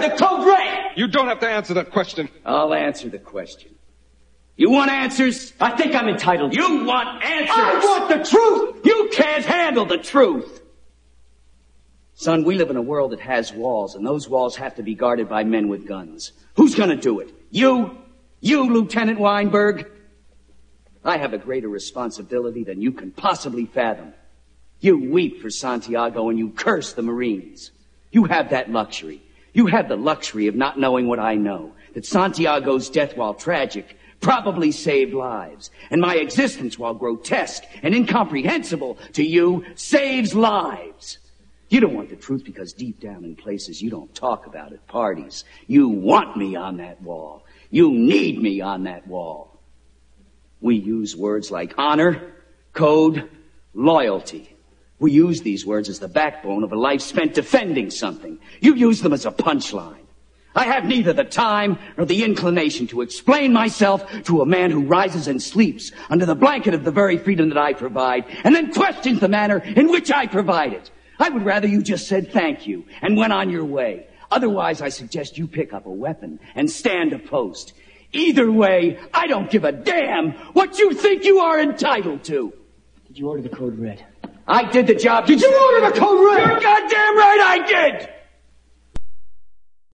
the code red! You don't have to answer that question. I'll answer the question. You want answers? I think I'm entitled. You want answers? I want the truth! You can't handle the truth! Son, we live in a world that has walls, and those walls have to be guarded by men with guns. Who's gonna do it? You? You, Lieutenant Weinberg? I have a greater responsibility than you can possibly fathom. You weep for Santiago and you curse the Marines. You have that luxury. You have the luxury of not knowing what I know. That Santiago's death, while tragic, probably saved lives. And my existence, while grotesque and incomprehensible to you, saves lives. You don't want the truth because deep down in places you don't talk about at parties, you want me on that wall. You need me on that wall. We use words like honor, code, loyalty. We use these words as the backbone of a life spent defending something. You use them as a punchline. I have neither the time nor the inclination to explain myself to a man who rises and sleeps under the blanket of the very freedom that I provide and then questions the manner in which I provide it. I would rather you just said thank you and went on your way. Otherwise, I suggest you pick up a weapon and stand a post. Either way, I don't give a damn what you think you are entitled to. Did you order the code red? I did the job. Did you order the code red? You're goddamn right I did!